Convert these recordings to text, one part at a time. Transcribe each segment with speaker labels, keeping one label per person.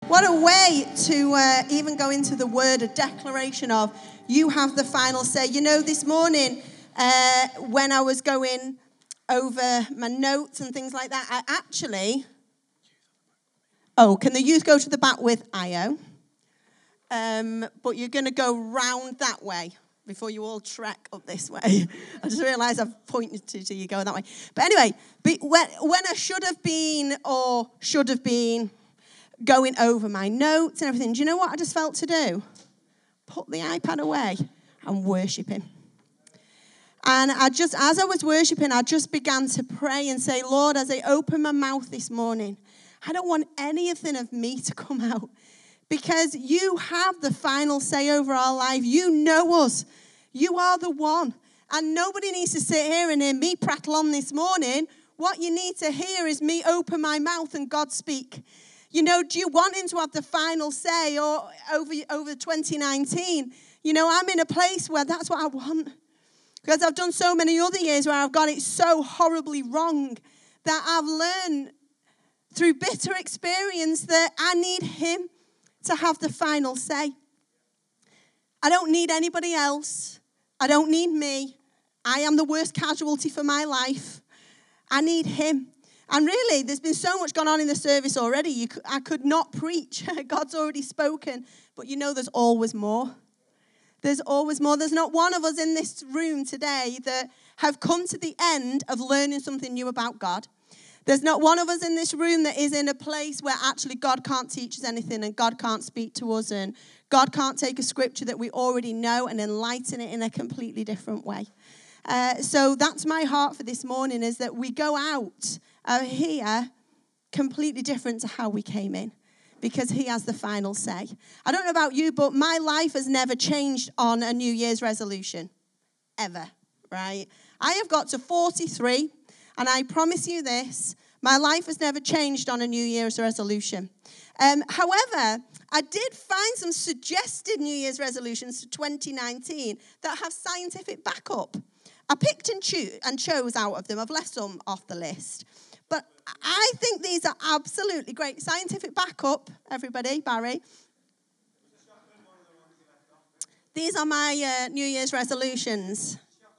Speaker 1: What a way to even go into the word, a declaration of you have the final say. You know, this morning when I was going over my notes and things like that, I actually... Oh, can the youth go to the back with Io? But you're going to go round that way before you all trek up this way. I just realised I've pointed to you going that way. But anyway, when I should have been going over my notes and everything, do you know what I just felt to do? Put the iPad away and worship him. And as I was worshiping, I just began to pray and say, Lord, as I open my mouth this morning, I don't want anything of me to come out. Because you have the final say over our life. You know us. You are the one. And nobody needs to sit here and hear me prattle on this morning. What you need to hear is me open my mouth and God speak. You know, do you want him to have the final say or over 2019? You know, I'm in a place where that's what I want. Because I've done so many other years where I've got it so horribly wrong that I've learned through bitter experience that I need him to have the final say. I don't need anybody else. I don't need me. I am the worst casualty for my life. I need him. And really, there's been so much gone on in the service already. I could not preach. God's already spoken. But you know there's always more. There's always more. There's not one of us in this room today that have come to the end of learning something new about God. There's not one of us in this room that is in a place where actually God can't teach us anything and God can't speak to us and God can't take a scripture that we already know and enlighten it in a completely different way. So that's my heart for this morning, is that we go out here completely different to how we came in, because he has the final say. I don't know about you, but my life has never changed on a New Year's resolution, ever, right? I have got to 43, and I promise you this, my life has never changed on a New Year's resolution. However, I did find some suggested New Year's resolutions for 2019 that have scientific backup. I picked and chose out of them. I've left some off the list. But I think these are absolutely great. Scientific backup, everybody, Barry. These are my New Year's resolutions.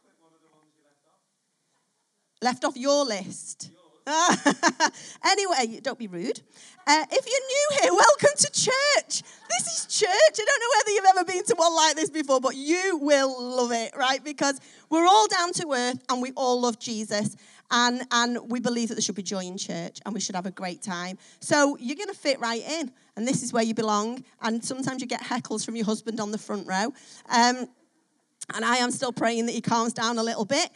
Speaker 1: Left off your list. Anyway, don't be rude. If you're new here, welcome to church. This is church. I don't know whether you've ever been to one like this before, but you will love it, right? Because we're all down to earth and we all love Jesus. And we believe that there should be joy in church and we should have a great time. So you're going to fit right in. And this is where you belong. And sometimes you get heckles from your husband on the front row. And I am still praying that he calms down a little bit.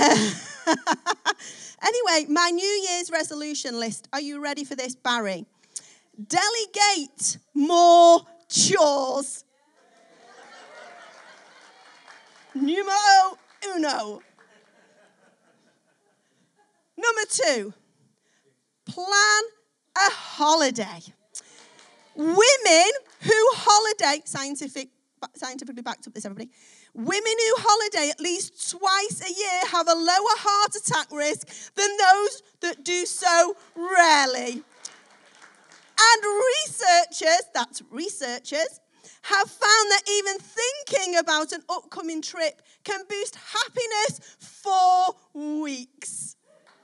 Speaker 1: Anyway, my New Year's resolution list. Are you ready for this, Barry? Delegate more chores. Numero uno. Number 2, plan a holiday. Women who holiday, scientifically backed up this, everybody. Women who holiday at least twice a year have a lower heart attack risk than those that do so rarely. And researchers, have found that even thinking about an upcoming trip can boost happiness for weeks.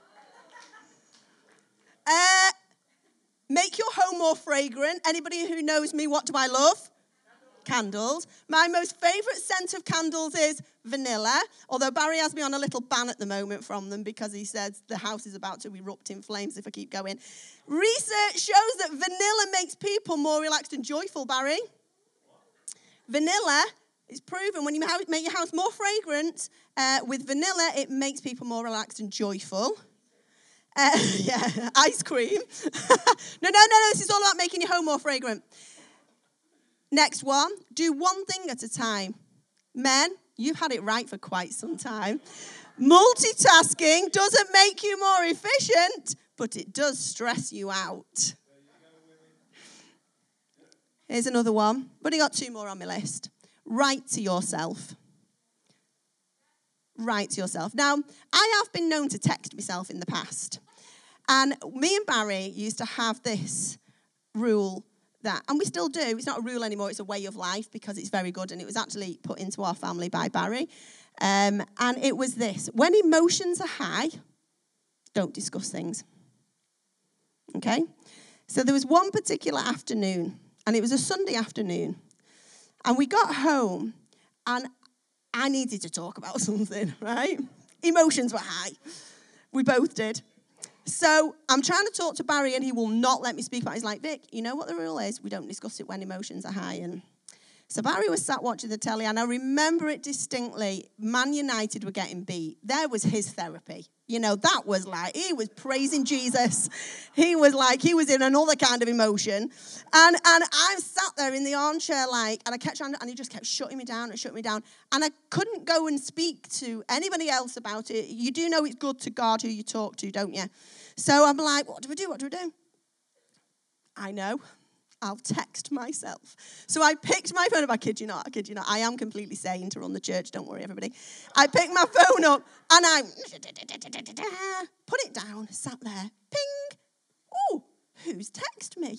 Speaker 1: Make your home more fragrant. Anybody who knows me, what do I love? Candles. My most favourite scent of candles is vanilla, although Barry has me on a little ban at the moment from them because he says the house is about to erupt in flames if I keep going. Research shows that vanilla makes people more relaxed and joyful, Barry. Vanilla is proven when you make your house more fragrant with vanilla, it makes people more relaxed and joyful. Yeah, ice cream. No, this is all about making your home more fragrant. Next one, do one thing at a time. Men, you've had it right for quite some time. Multitasking doesn't make you more efficient, but it does stress you out. Here's another one. I've only got 2 more on my list. Write to yourself. Write to yourself. Now, I have been known to text myself in the past. And me and Barry used to have this rule that, and we still do. It's not a rule anymore. It's a way of life because it's very good, and it was actually put into our family by Barry. And it was this: when emotions are high, don't discuss things. Okay? So there was one particular afternoon, and it was a Sunday afternoon, and we got home, and I needed to talk about something, right? Emotions were high. We both did. So I'm trying to talk to Barry, and he will not let me speak about it. He's like, Vic, you know what the rule is? We don't discuss it when emotions are high. And so Barry was sat watching the telly, and I remember it distinctly. Man United were getting beat. There was his therapy. You know, that was like, he was praising Jesus. He was like, he was in another kind of emotion. And I sat there in the armchair like, and I kept trying, and he just kept shutting me down and shutting me down. And I couldn't go and speak to anybody else about it. You do know it's good to God who you talk to, don't you? So I'm like, what do we do? What do we do? I know. I'll text myself. So I picked my phone up. I kid you not. I am completely sane to run the church. Don't worry, everybody. I picked my phone up and I put it down, sat there. Ping. Oh, who's texted me?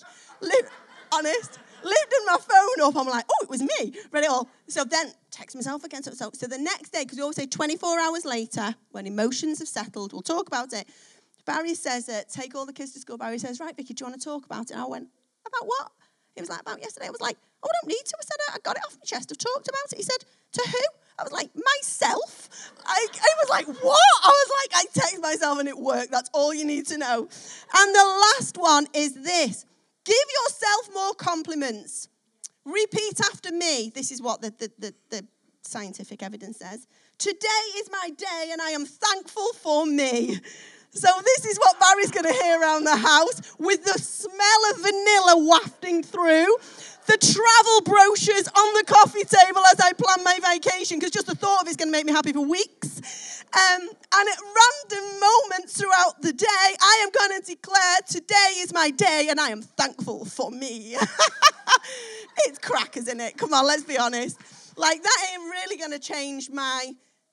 Speaker 1: Lifted my phone up. I'm like, oh, it was me. Read it all. So then text myself again. So the next day, because we always say 24 hours later, when emotions have settled, we'll talk about it. Barry says, take all the kids to school. Barry says, right, Vicky, do you want to talk about it? And I went, about what? He was like, about yesterday. I was like, oh, I don't need to. I said, I got it off my chest. I've talked about it. He said, to who? I was like, myself. I was like, what? I was like, I texted myself and it worked. That's all you need to know. And the last one is this. Give yourself more compliments. Repeat after me. This is what the scientific evidence says. Today is my day and I am thankful for me. So this is what Barry's going to hear around the house with the smell of vanilla wafting through, the travel brochures on the coffee table as I plan my vacation, because just the thought of it's going to make me happy for weeks. And at random moments throughout the day, I am going to declare, today is my day and I am thankful for me. It's crackers, isn't it? Come on, let's be honest. Like, that ain't really going to change my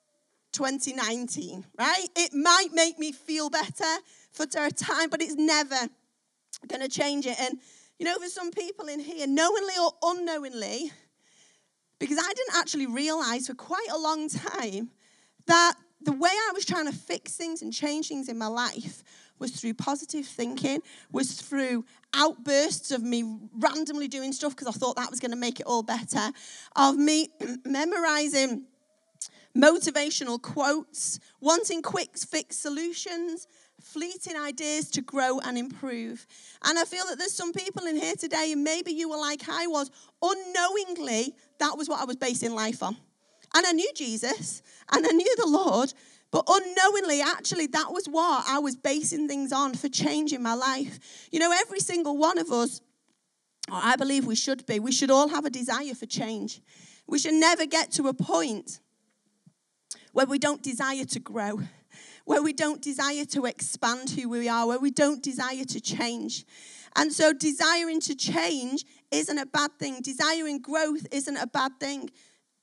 Speaker 1: 2019, right? It might make me feel better for a time, but it's never going to change it. And, you know, for some people in here, knowingly or unknowingly, because I didn't actually realize for quite a long time that the way I was trying to fix things and change things in my life was through positive thinking, was through outbursts of me randomly doing stuff because I thought that was going to make it all better, of me memorizing motivational quotes, wanting quick fix solutions, fleeting ideas to grow and improve. And I feel that there's some people in here today, and maybe you were like I was, unknowingly, that was what I was basing life on. And I knew Jesus, and I knew the Lord, but unknowingly, actually, that was what I was basing things on for changing my life. You know, every single one of us, or I believe we should all have a desire for change. We should never get to a point where we don't desire to grow, where we don't desire to expand who we are, where we don't desire to change. And so desiring to change isn't a bad thing. Desiring growth isn't a bad thing.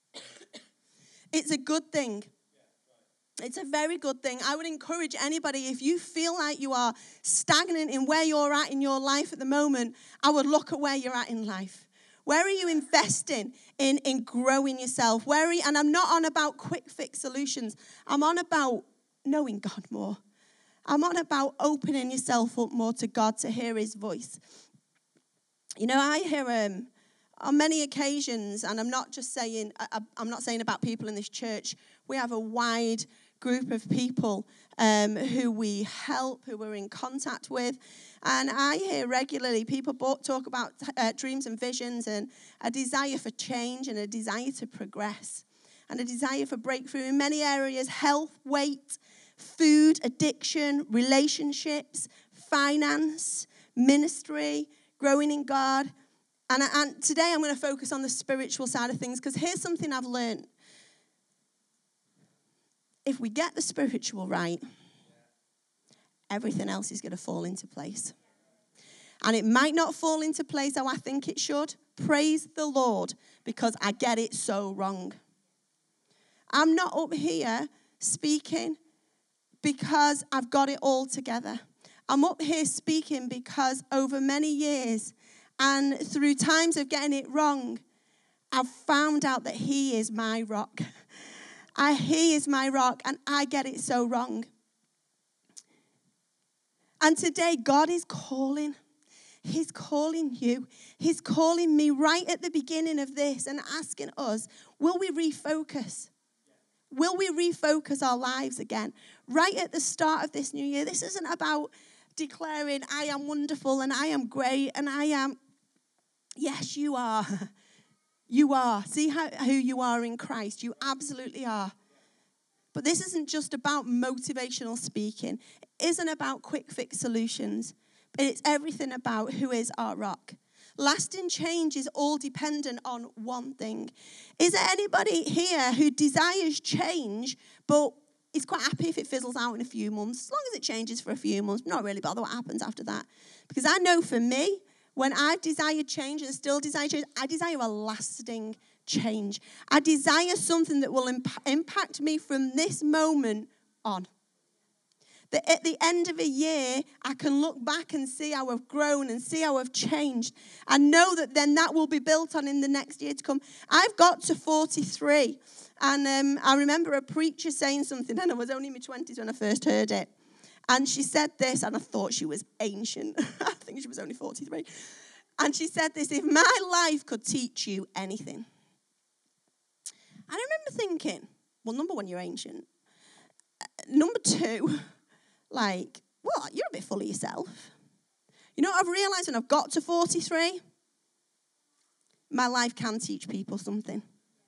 Speaker 1: It's a good thing. It's a very good thing. I would encourage anybody, if you feel like you are stagnant in where you're at in your life at the moment, I would look at where you're at in life. Where are you investing in growing yourself? And I'm not on about quick fix solutions. I'm on about knowing God more. I'm on about opening yourself up more to God to hear his voice. You know, I hear on many occasions, and I'm not saying about people in this church. We have a wide group of people who we help, who we're in contact with. And I hear regularly people talk about dreams and visions and a desire for change and a desire to progress and a desire for breakthrough in many areas: health, weight, food, addiction, relationships, finance, ministry, growing in God. And today I'm going to focus on the spiritual side of things, because here's something I've learned. If we get the spiritual right, everything else is going to fall into place. And it might not fall into place how I think it should. Praise the Lord, because I get it so wrong. I'm not up here speaking because I've got it all together. I'm up here speaking because over many years, And through times of getting it wrong, I've found out that he is my rock. He is my rock, and I get it so wrong. And today, God is calling. He's calling you. He's calling me right at the beginning of this and asking us, will we refocus? Will we refocus our lives again? Right at the start of this new year, this isn't about declaring, I am wonderful and I am great and I am. Yes, you are. You are. See who you are in Christ. You absolutely are. But this isn't just about motivational speaking. It isn't about quick fix solutions. But it's everything about who is our rock. Lasting change is all dependent on one thing. Is there anybody here who desires change, but is quite happy if it fizzles out in a few months? As long as it changes for a few months, not really bother what happens after that. Because I know for me, when I've desired change and still desire change, I desire a lasting change. I desire something that will impact me from this moment on. That at the end of a year, I can look back and see how I've grown and see how I've changed. And know that then that will be built on in the next year to come. I've got to 43. And I remember a preacher saying something, and I was only in my 20s when I first heard it. And she said this, and I thought she was ancient. I think she was only 43. And she said this, if my life could teach you anything. I remember thinking, well, number one, you're ancient. Number two, like, well, you're a bit full of yourself. You know what I've realised when I've got to 43? My life can teach people something.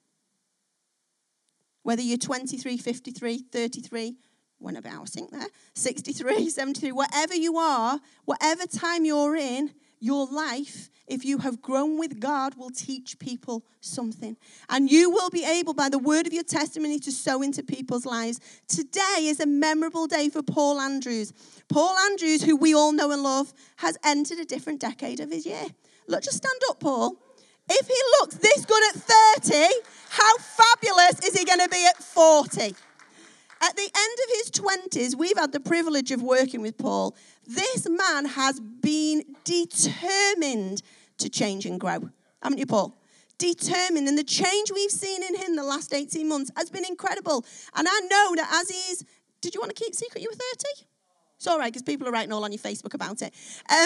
Speaker 1: Whether you're 23, 53, 33, went a bit out of sync there, 63, 73, whatever you are, whatever time you're in, your life, if you have grown with God, will teach people something. And you will be able, by the word of your testimony, to sow into people's lives. Today is a memorable day for Paul Andrews. Paul Andrews, who we all know and love, has entered a different decade of his year. Look, just stand up, Paul. If he looks this good at 30, how fabulous is he going to be at 40? At the end of his 20s, we've had the privilege of working with Paul. This man has been determined to change and grow. Haven't you, Paul? Determined. And the change we've seen in him the last 18 months has been incredible. And I know that as he's... Did you want to keep secret you were 30? It's all right, because people are writing all on your Facebook about it.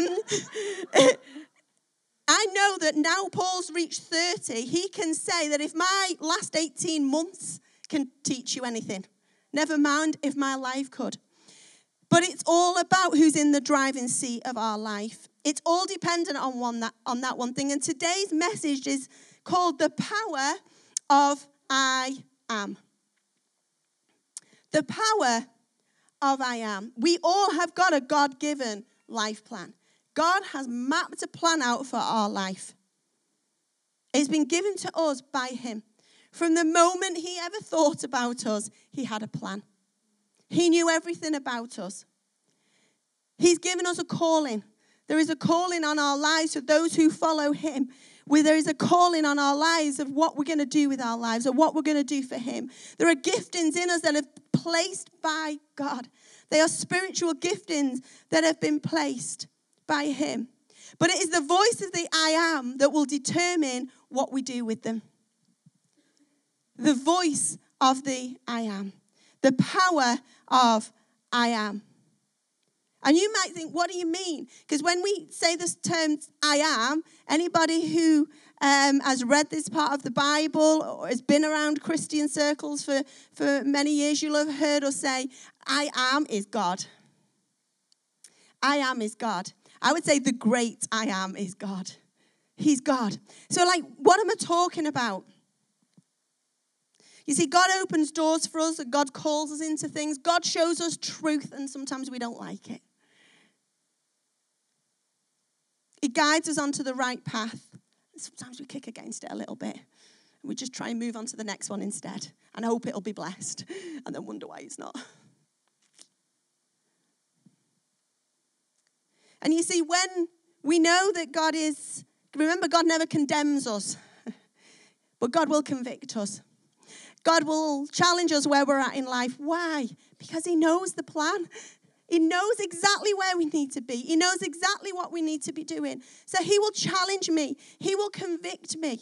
Speaker 1: I know that now Paul's reached 30, he can say that if my last 18 months can teach you anything, never mind if my life could. But it's all about who's in the driving seat of our life. It's all dependent on that one thing. And today's message is called The Power of I Am. The power of I am. We all have got a God-given life plan. God has mapped a plan out for our life. It's been given to us by him. From the moment he ever thought about us, he had a plan. He knew everything about us. He's given us a calling. There is a calling on our lives for those who follow him. There is a calling on our lives of what we're going to do with our lives or what we're going to do for him. There are giftings in us that are placed by God. They are spiritual giftings that have been placed by him. But it is the voice of the I am that will determine what we do with them. The voice of the I am. The power of I am. And you might think, what do you mean? Because when we say this term, I am, anybody who has read this part of the Bible or has been around Christian circles for many years, you'll have heard us say, I am is God. I am is God. I would say the great I am is God. He's God. So what am I talking about? You see, God opens doors for us, and God calls us into things. God shows us truth, and sometimes we don't like it. He guides us onto the right path. Sometimes we kick against it a little bit. We just try and move on to the next one instead and hope it'll be blessed and then wonder why it's not. And you see, when we know that God is, remember, God never condemns us, but God will convict us. God will challenge us where we're at in life. Why? Because he knows the plan. He knows exactly where we need to be. He knows exactly what we need to be doing. So he will challenge me. He will convict me.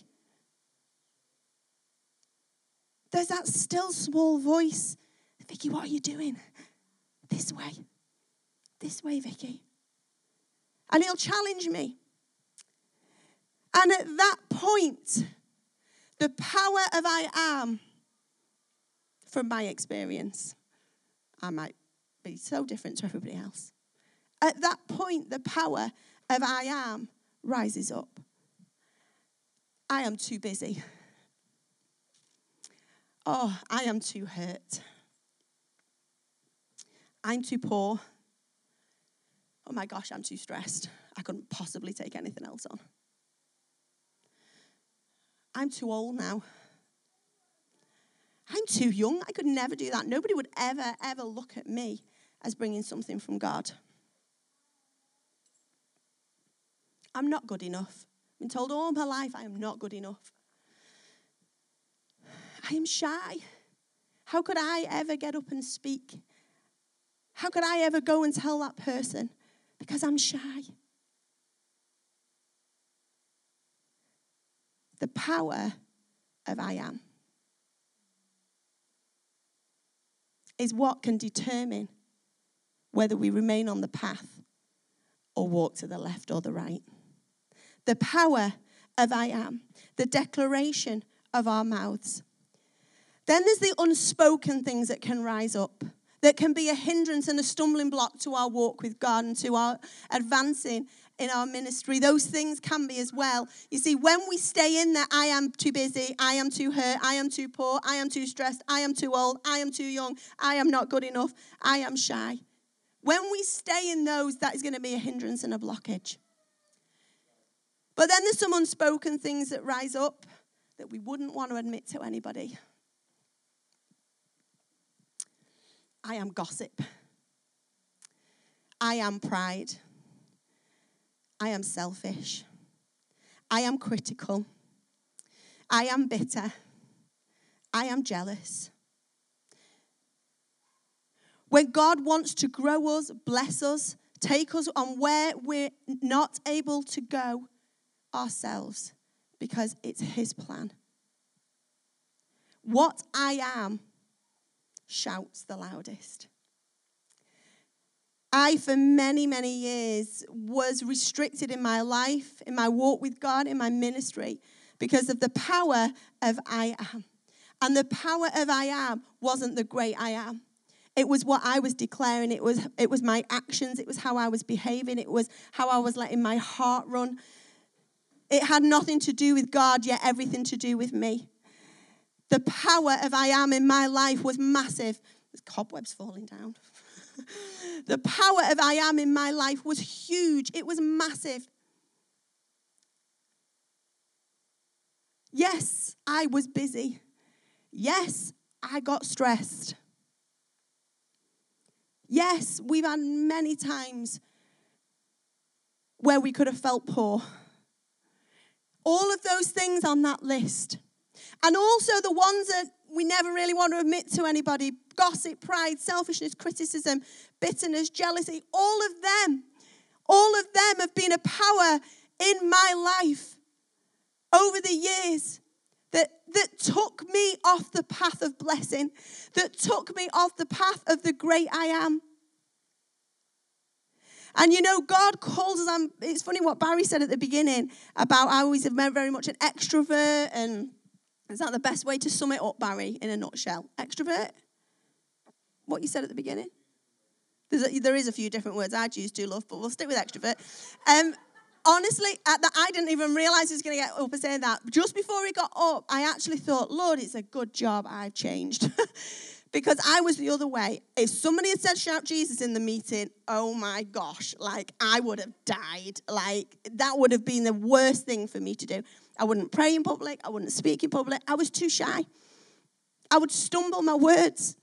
Speaker 1: There's that still small voice. Vicky, what are you doing? This way. This way, Vicky. And he'll challenge me. And at that point, the power of I am, from my experience, I might be so different to everybody else. At that point, the power of I am rises up. I am too busy. Oh, I am too hurt. I'm too poor. Oh my gosh, I'm too stressed. I couldn't possibly take anything else on. I'm too old now. I'm too young. I could never do that. Nobody would ever, ever look at me as bringing something from God. I'm not good enough. I've been told all my life I am not good enough. I am shy. How could I ever get up and speak? How could I ever go and tell that person? Because I'm shy. The power of I am is what can determine whether we remain on the path or walk to the left or the right. The power of I am, the declaration of our mouths. Then there's the unspoken things that can rise up, that can be a hindrance and a stumbling block to our walk with God and to our advancing in our ministry. Those things can be as well. You see, when we stay in there, I am too busy, I am too hurt, I am too poor, I am too stressed, I am too old, I am too young, I am not good enough, I am shy. When we stay in those, that is going to be a hindrance and a blockage. But then there's some unspoken things that rise up that we wouldn't want to admit to anybody. I am gossip. I am pride. I am selfish. I am critical. I am bitter. I am jealous. When God wants to grow us, bless us, take us on where we're not able to go ourselves, because it's his plan. What I am shouts the loudest. I, for many, many years, was restricted in my life, in my walk with God, in my ministry, because of the power of I am. And the power of I am wasn't the great I am. It was what I was declaring. It was my actions. It was how I was behaving. It was how I was letting my heart run. It had nothing to do with God, yet everything to do with me. The power of I am in my life was massive. There's cobwebs falling down. The power of I am in my life was huge. It was massive. Yes, I was busy. Yes, I got stressed. Yes, we've had many times where we could have felt poor. All of those things on that list. And also the ones that we never really want to admit to anybody. Gossip, pride, selfishness, criticism, bitterness, jealousy. All of them have been a power in my life over the years that took me off the path of blessing, that took me off the path of the great I am. And you know, God calls us, it's funny what Barry said at the beginning about I always have been very much an extrovert, and is that the best way to sum it up, Barry, in a nutshell? Extrovert? What you said at the beginning? There is a few different words I'd use to, love, but we'll stick with extrovert. Honestly, I didn't even realize he was going to get up and say that. Just before he got up, I actually thought, Lord, it's a good job I've changed. Because I was the other way. If somebody had said shout Jesus in the meeting, oh my gosh, like I would have died. Like that would have been the worst thing for me to do. I wouldn't pray in public. I wouldn't speak in public. I was too shy. I would stumble my words.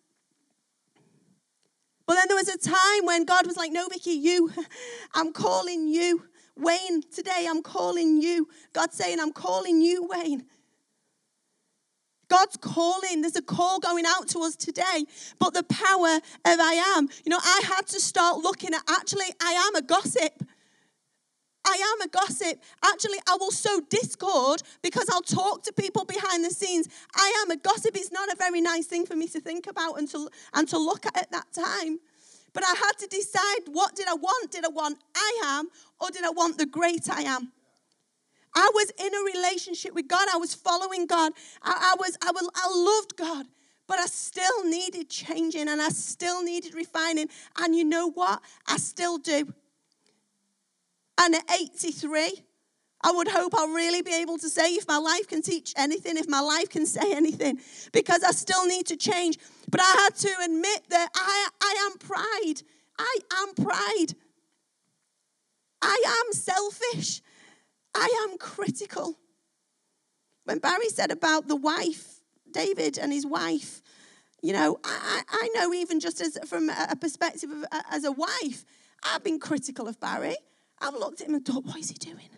Speaker 1: But then there was a time when God was like, no, Vicky, I'm calling you. Wayne, today I'm calling you. God's saying, I'm calling you, Wayne. God's calling. There's a call going out to us today. But the power of I am. You know, I had to start looking at, actually, I am a gossip. I am a gossip. Actually, I will sow discord because I'll talk to people behind the scenes. I am a gossip. It's not a very nice thing for me to think about and to look at that time. But I had to decide, what did I want? Did I want I am, or did I want the great I am? I was in a relationship with God. I was following God. I loved God. But I still needed changing, and I still needed refining. And you know what? I still do. And at 83, I would hope I'll really be able to say, if my life can teach anything, if my life can say anything, because I still need to change. But I had to admit that I am pride. I am pride. I am selfish. I am critical. When Barry said about the wife, David and his wife, you know, I know even just as from a perspective of as a wife, I've been critical of Barry. I've looked at him and thought, what is he doing?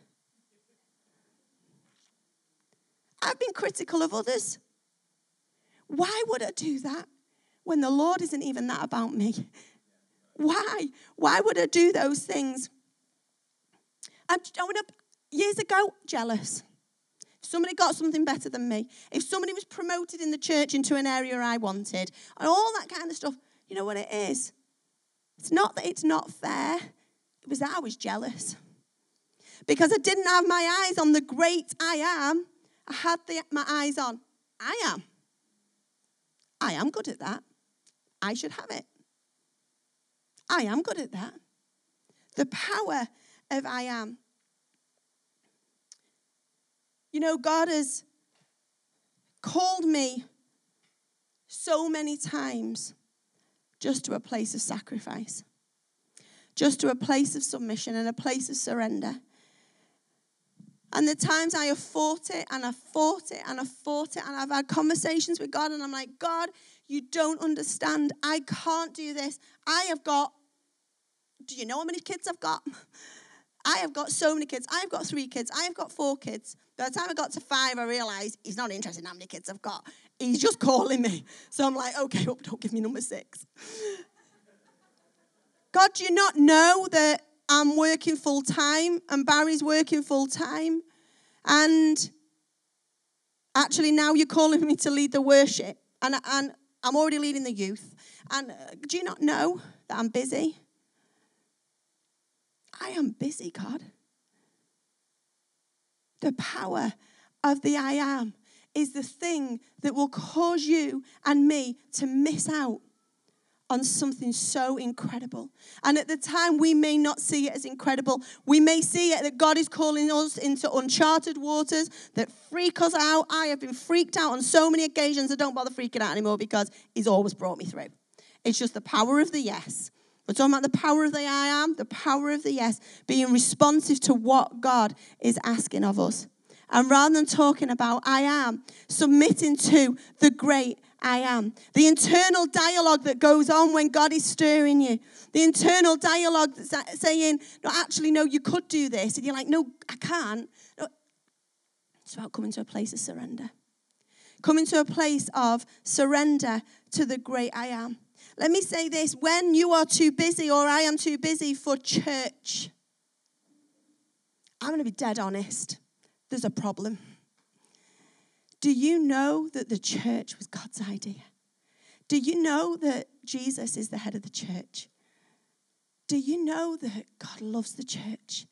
Speaker 1: I've been critical of others. Why would I do that when the Lord isn't even that about me? Why? Why would I do those things? Years ago, jealous. If somebody got something better than me, if somebody was promoted in the church into an area I wanted, and all that kind of stuff, you know what it is? It's not that it's not fair. It was that I was jealous. Because I didn't have my eyes on the great I am. I had my eyes on I am. I am good at that. I should have it. I am good at that. The power of I am. You know, God has called me so many times just to a place of sacrifice, just to a place of submission and a place of surrender. And the times I have fought it and I've fought it and I've fought it and I've had conversations with God and I'm like, God, you don't understand. I can't do this. Do you know how many kids I've got? I have got so many kids. I've got 3 kids. I have got 4 kids. By the time I got to 5, I realized he's not interested in how many kids I've got. He's just calling me. So I'm like, okay, don't give me number 6. God, do you not know that I'm working full time and Barry's working full time? And actually now you're calling me to lead the worship. And I'm already leading the youth. And do you not know that I'm busy? I am busy, God. The power of the I am is the thing that will cause you and me to miss out on something so incredible. And at the time, we may not see it as incredible. We may see it that God is calling us into uncharted waters that freak us out. I have been freaked out on so many occasions. I don't bother freaking out anymore because he's always brought me through. It's just the power of the yes. We're talking about the power of the I am, the power of the yes, being responsive to what God is asking of us. And rather than talking about I am, submitting to the great I am. The internal dialogue that goes on when God is stirring you. The internal dialogue that's saying, no, actually, no, you could do this. And you're like, no, I can't. No. It's about coming to a place of surrender. Coming to a place of surrender to the great I am. Let me say this, when you are too busy or I am too busy for church, I'm going to be dead honest. There's a problem. Do you know that the church was God's idea? Do you know that Jesus is the head of the church? Do you know that God loves the church?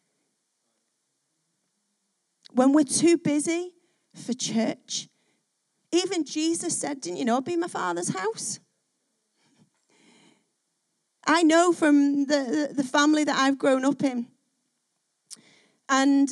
Speaker 1: When we're too busy for church, even Jesus said, didn't you know it'd be my Father's house? I know from the family that I've grown up in. And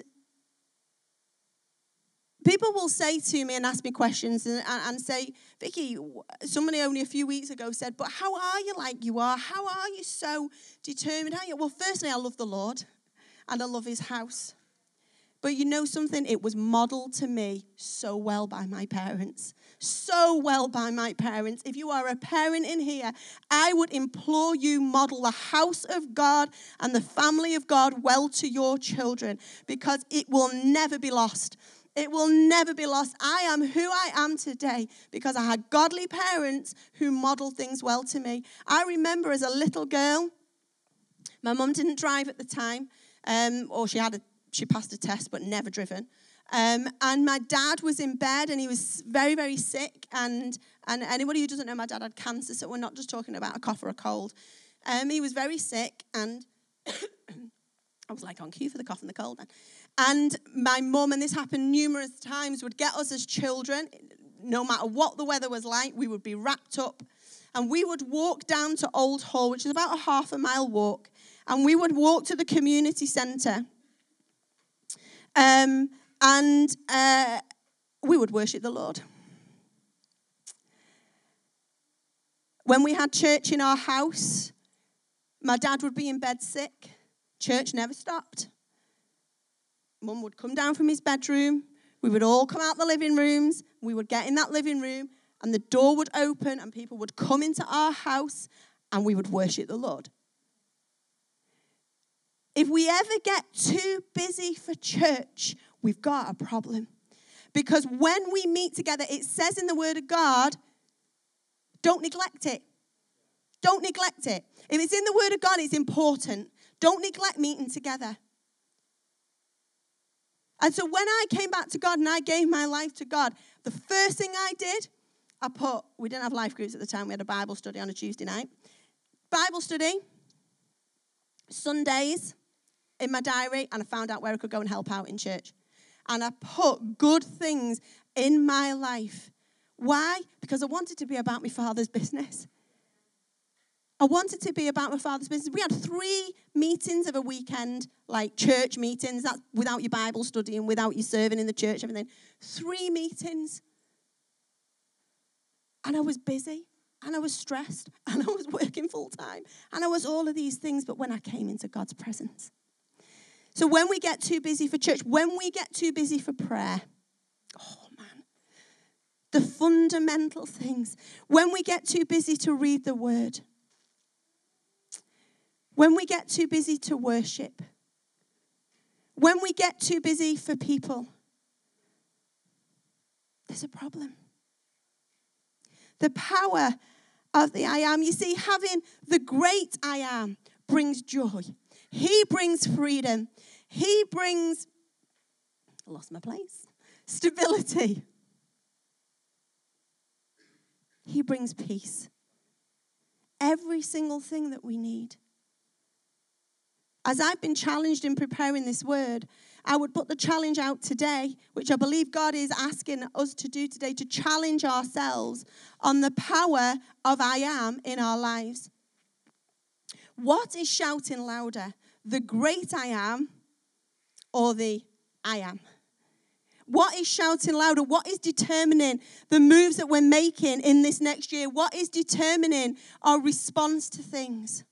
Speaker 1: people will say to me and ask me questions and say, Vicky, somebody only a few weeks ago said, but how are you like you are? How are you so determined? Well, firstly, I love the Lord and I love his house. But you know something? It was modeled to me so well by my parents. So well by my parents. If you are a parent in here, I would implore you model the house of God and the family of God well to your children because it will never be lost. It will never be lost. I am who I am today because I had godly parents who modeled things well to me. I remember as a little girl, my mum didn't drive at the time, or she passed a test but never driven. And my dad was in bed and he was very, very sick. And anybody who doesn't know, my dad had cancer, so we're not just talking about a cough or a cold. He was very sick, and I was like on cue for the cough and the cold then. And my mum, and this happened numerous times, would get us as children, no matter what the weather was like, we would be wrapped up. And we would walk down to Old Hall, which is about a half-a-mile walk. And we would walk to the community centre. And we would worship the Lord. When we had church in our house, my dad would be in bed sick. Church never stopped. Mum would come down from his bedroom. We would all come out the living rooms. We would get in that living room, and the door would open, and people would come into our house, and we would worship the Lord. If we ever get too busy for church, we've got a problem. Because when we meet together, it says in the Word of God, don't neglect it. Don't neglect it. If it's in the Word of God, it's important. Don't neglect meeting together. And so when I came back to God and I gave my life to God, the first thing I did, we didn't have life groups at the time. We had a Bible study on a Tuesday night. Bible study, Sundays in my diary, and I found out where I could go and help out in church. And I put good things in my life. Why? Because I wanted to be about my Father's business. I wanted to be about my Father's business. We had 3 meetings of a weekend, like church meetings. That's without your Bible study and without you serving in the church, everything. 3 meetings. And I was busy, and I was stressed, and I was working full time, and I was all of these things, but when I came into God's presence. So when we get too busy for church, when we get too busy for prayer, oh man, the fundamental things, when we get too busy to read the Word, when we get too busy to worship, when we get too busy for people, there's a problem. The power of the I am. You see, having the great I am brings joy. He brings freedom. He brings, I lost my place, stability. He brings peace. Every single thing that we need. As I've been challenged in preparing this word, I would put the challenge out today, which I believe God is asking us to do today, to challenge ourselves on the power of I am in our lives. What is shouting louder, the great I am or the I am? What is shouting louder? What is determining the moves that we're making in this next year? What is determining our response to things?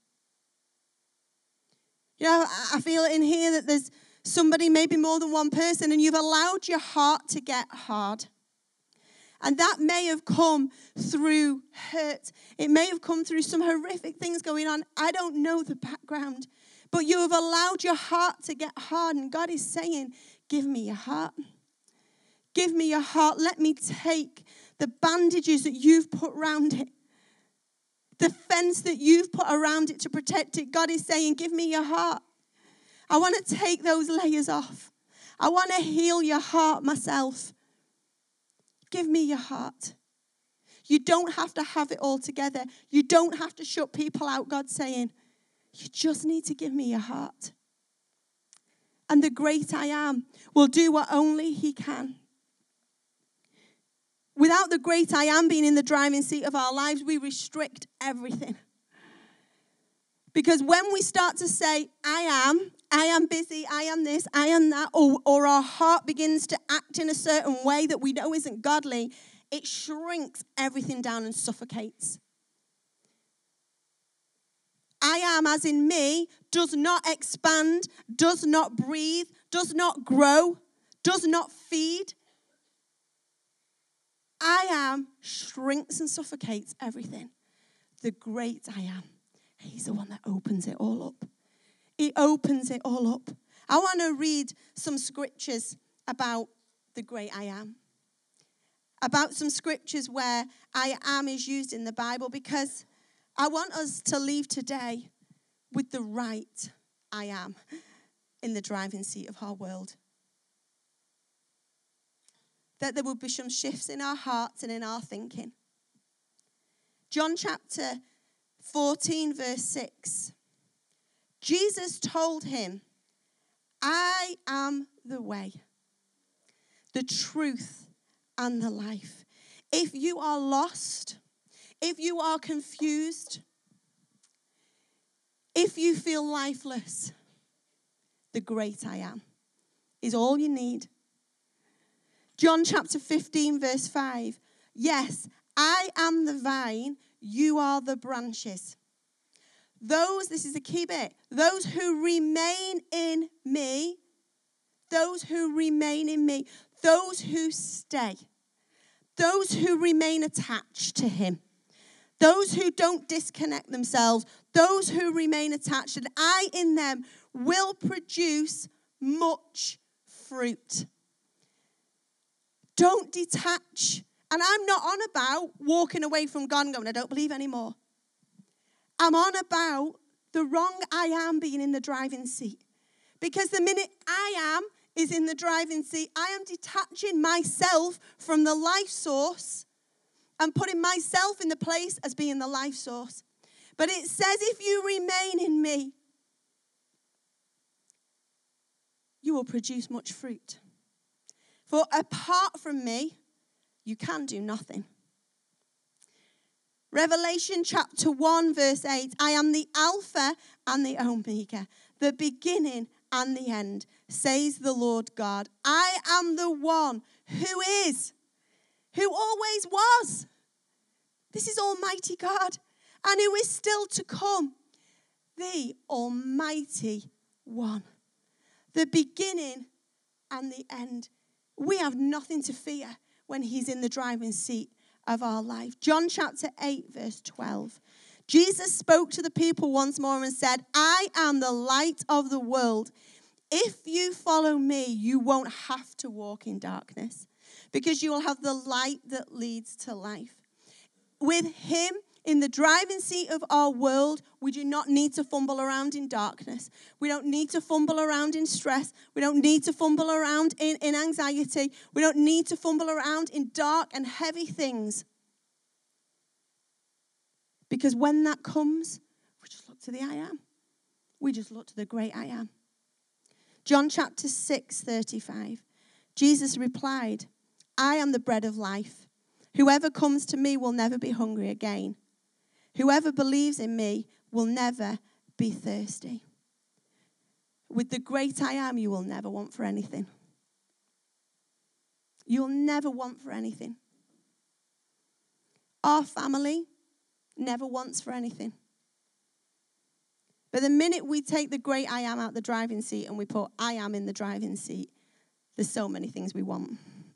Speaker 1: You know, I feel in here that there's somebody, maybe more than one person, and you've allowed your heart to get hard. And that may have come through hurt. It may have come through some horrific things going on. I don't know the background. But you have allowed your heart to get hard. And God is saying, give me your heart. Give me your heart. Let me take the bandages that you've put around it. The fence that you've put around it to protect it. God is saying, give me your heart. I want to take those layers off. I want to heal your heart myself. Give me your heart. You don't have to have it all together. You don't have to shut people out. God's saying, you just need to give me your heart. And the great I am will do what only he can. Without the great I am being in the driving seat of our lives, we restrict everything. Because when we start to say, I am busy, I am this, I am that, or our heart begins to act in a certain way that we know isn't godly, it shrinks everything down and suffocates. I am, as in me, does not expand, does not breathe, does not grow, does not feed. I am shrinks and suffocates everything. The great I am, he's the one that opens it all up. He opens it all up. I want to read some scriptures about the great I am. About some scriptures where I am is used in the Bible, because I want us to leave today with the right I am in the driving seat of our world. That there will be some shifts in our hearts and in our thinking. John chapter 14, verse 6. Jesus told him, I am the way, the truth, and the life. If you are lost, if you are confused, if you feel lifeless, the great I am is all you need. John chapter 15, verse 5. Yes, I am the vine, you are the branches. This is the key bit, those who remain in me, those who remain in me, those who stay, those who remain attached to him, those who don't disconnect themselves, those who remain attached, and I in them will produce much fruit. Don't detach. And I'm not on about walking away from God and going, I don't believe anymore. I'm on about the wrong I am being in the driving seat. Because the minute I am is in the driving seat, I am detaching myself from the life source and putting myself in the place as being the life source. But it says, if you remain in me, you will produce much fruit. For apart from me, you can do nothing. Revelation chapter 1, verse 8. I am the Alpha and the Omega, the beginning and the end, says the Lord God. I am the one who is, who always was. This is Almighty God, and who is still to come. The Almighty One, the beginning and the end. We have nothing to fear when he's in the driving seat of our life. John chapter 8, verse 12. Jesus spoke to the people once more and said, I am the light of the world. If you follow me, you won't have to walk in darkness, because you will have the light that leads to life. With him in the driving seat of our world, we do not need to fumble around in darkness. We don't need to fumble around in stress. We don't need to fumble around in anxiety. We don't need to fumble around in dark and heavy things. Because when that comes, we just look to the I am. We just look to the great I am. John chapter 6, 35. Jesus replied, I am the bread of life. Whoever comes to me will never be hungry again. Whoever believes in me will never be thirsty. With the great I am, you will never want for anything. You'll never want for anything. Our family never wants for anything. But the minute we take the great I am out the driving seat and we put I am in the driving seat, there's so many things we want.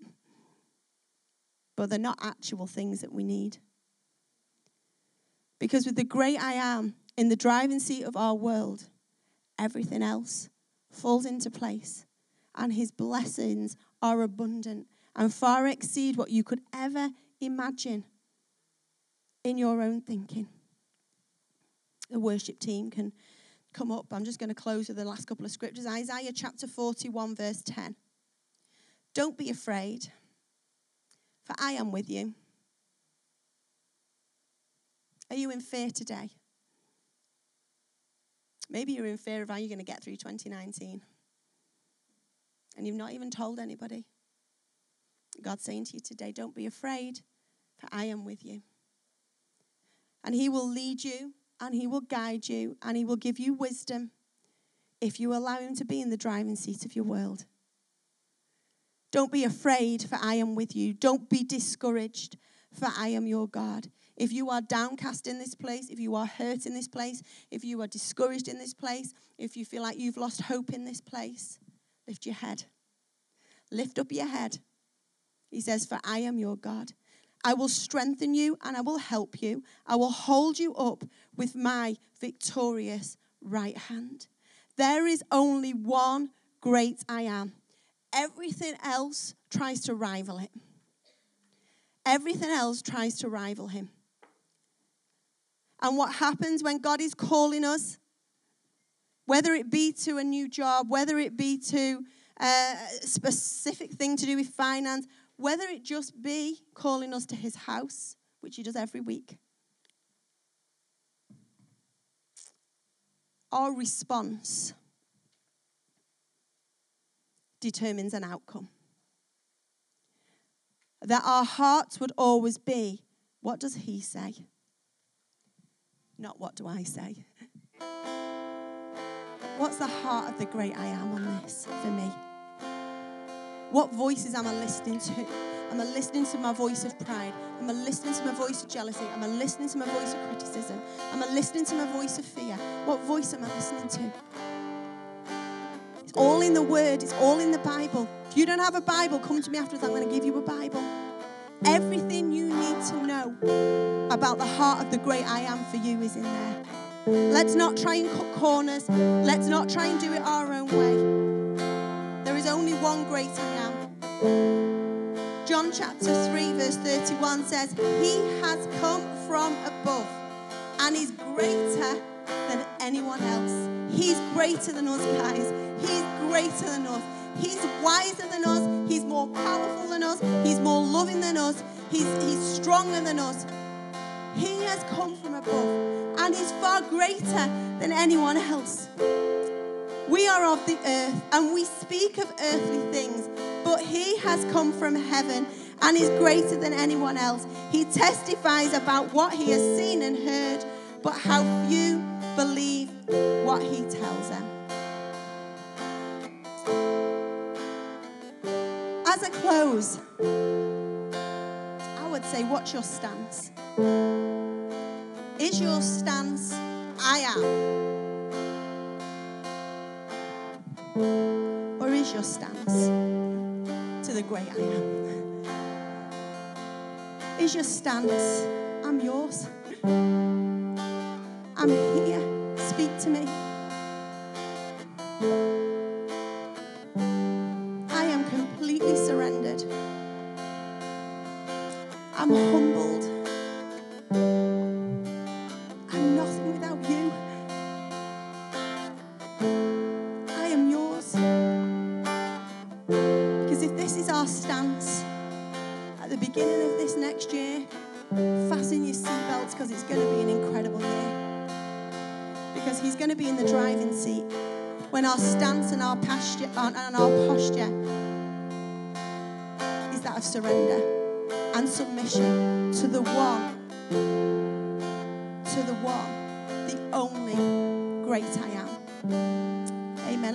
Speaker 1: But they're not actual things that we need. Because with the great I am in the driving seat of our world, everything else falls into place. And his blessings are abundant and far exceed what you could ever imagine in your own thinking. The worship team can come up. I'm just going to close with the last couple of scriptures. Isaiah chapter 41, verse 10. Don't be afraid, for I am with you. Are you in fear today? Maybe you're in fear of how you're going to get through 2019. And you've not even told anybody. God's saying to you today, don't be afraid, for I am with you. And he will lead you, and he will guide you, and he will give you wisdom if you allow him to be in the driving seat of your world. Don't be afraid, for I am with you. Don't be discouraged, for I am your God. If you are downcast in this place, if you are hurt in this place, if you are discouraged in this place, if you feel like you've lost hope in this place, lift your head. Lift up your head. He says, for I am your God. I will strengthen you and I will help you. I will hold you up with my victorious right hand. There is only one great I am. everything else tries to rival it. Everything else tries to rival him. And what happens when God is calling us, whether it be to a new job, whether it be to a specific thing to do with finance, whether it just be calling us to his house, which he does every week, our response determines an outcome. That our hearts would always be, what does he say? Not what do I say. What's the heart of the great I am on this for me? What voices am I listening to? Am I listening to my voice of pride? Am I listening to my voice of jealousy? Am I listening to my voice of criticism? Am I listening to my voice of fear? What voice am I listening to? It's all in the Word. It's all in the Bible. If you don't have a Bible, come to me afterwards. I'm going to give you a Bible. Everything you need to know about the heart of the great I am for you is in there. Let's not try and cut corners. Let's not try and do it our own way. There is only one great I am. John chapter 3 verse 31 says, he has come from above and is greater than anyone else. He's greater than us, guys. He's greater than us. He's wiser than us. He's more powerful than us. He's more loving than us. He's stronger than us. He has come from above and he's far greater than anyone else. We are of the earth and we speak of earthly things, but he has come from heaven and is greater than anyone else. He testifies about what he has seen and heard, but how few believe what he tells them. As I close, I would say, what's your stance? Is your stance, I am? Or is your stance to the great I am? Is your stance, I'm yours? I'm here, speak to me. I am completely surrendered. I'm humbled. I'm nothing without you. I am yours. Because if this is our stance at the beginning of this next year, fasten your seatbelts because it's going to be an incredible year. Because he's going to be in the driving seat when our stance and our posture is that of surrender and submission to the one, the only great I am.